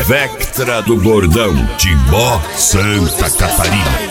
Vectra do Bordão, Timbó, Santa Catarina.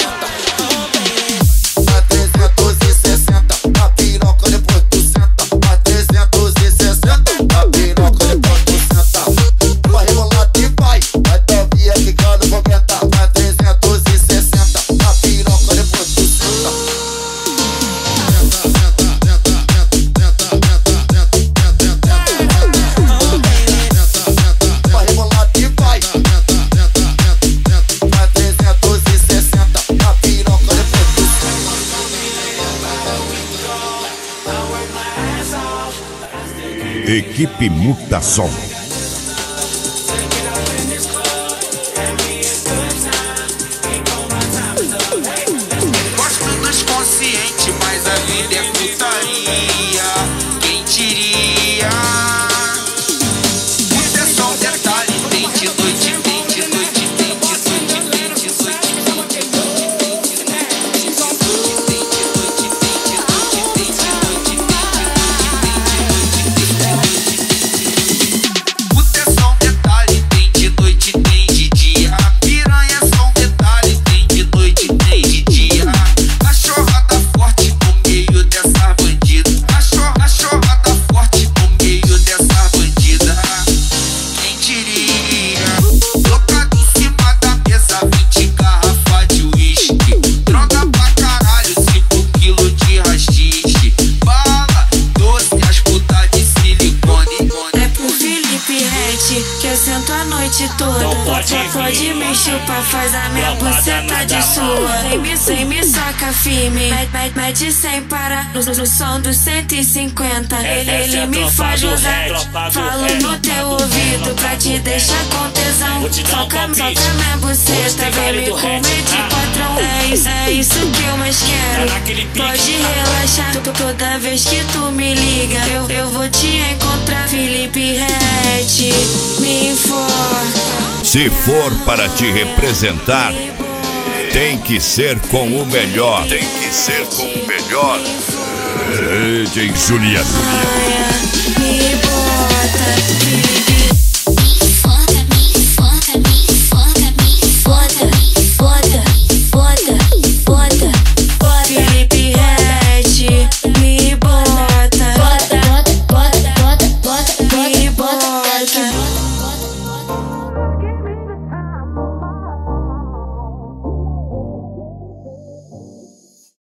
Equipe Mutação. Gosto dos conscientes, mas a vida é putaria. Quem diria? Muito é só um detalhe. Tem de noite, tem de noite, tem de noite, tem de que eu sento a noite toda. Pode me chupar, faz a minha buceta de sua. Sem me soca firme, mete sem parar no som do 150. Ele me faz usar, falo no teu ouvido pra te deixar com tesão. Soca minha buceta, vem me comer de patrão. É isso que eu mais quero. Pode relaxar, toda vez que tu me liga eu vou te encontrar. Felipe Ret, me informa. Se for para te representar, tem que ser com o melhor. Tem que ser com o melhor. DJ Juliano.